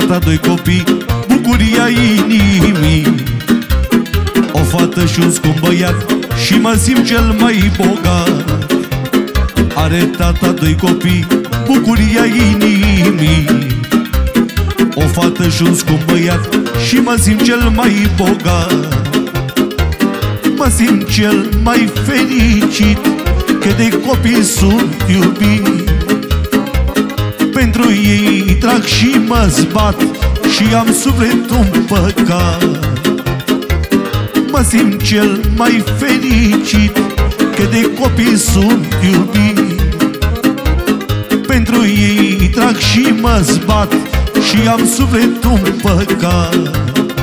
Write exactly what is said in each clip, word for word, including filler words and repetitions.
tata, doi copii, bucuria inimii. O fată și un scump băiat și mă simt cel mai bogat. Are tata, doi copii, bucuria inimii. O fată și un scump băiat și mă simt cel mai bogat. Mă simt cel mai fericit că de copii sunt iubiți. Pentru ei trag și mă zbat și am sufletul împăcat. Mă simt cel mai fericit că de copii sunt iubiți. Pentru ei trag și mă zbat și am sufletul împăcat.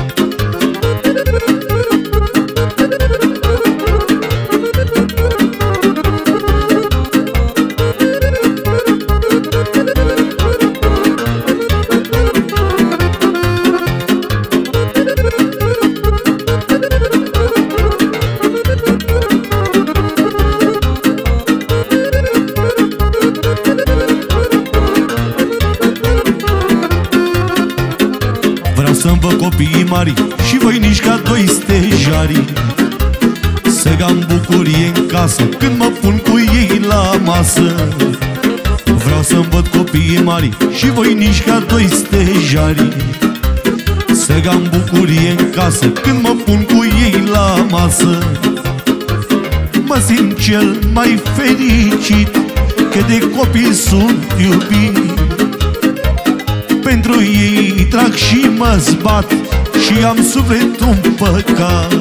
Să-mi văd copiii mari și voinici ca doi stejari, să am bucurie în casă când mă pun cu ei la masă. Vreau să-mi văd copiii mari și voinici ca doi stejari, să am bucurie în casă când mă pun cu ei la masă. Mă simt cel mai fericit că de copii sunt iubiți. Pentru ei trag și mă zbat și am sufletul împăcat.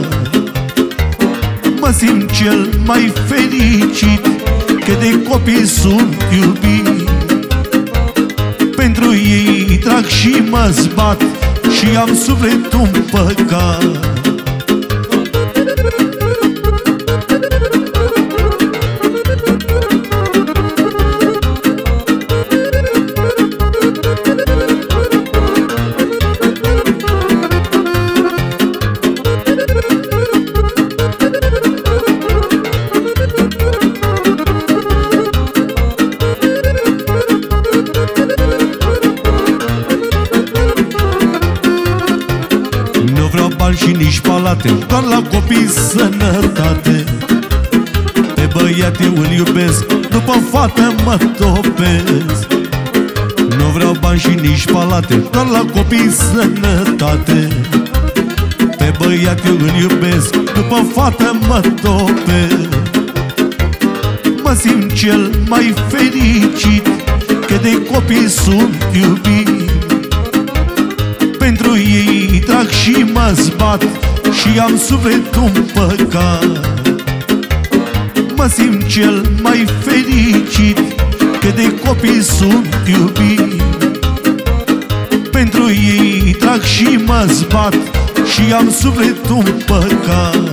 Mă simt cel mai fericit că de copii sunt iubiți. Pentru ei trag și mă zbat și am sufletul împăcat. Și nici palate, doar la copii sănătate. Pe băiat eu îl iubesc, după fată mă topesc. Nu vreau bani și nici palate, doar la copii sănătate. Pe băiat eu îl iubesc, după fată mă topesc. Mă simt cel mai fericit că de copii sunt iubiți. Pentru ei trag și mă zbat și am sufletul împăcat. Mă simt cel mai fericit că de copii sunt iubiți. Pentru ei trag și mă zbat și am sufletul împăcat.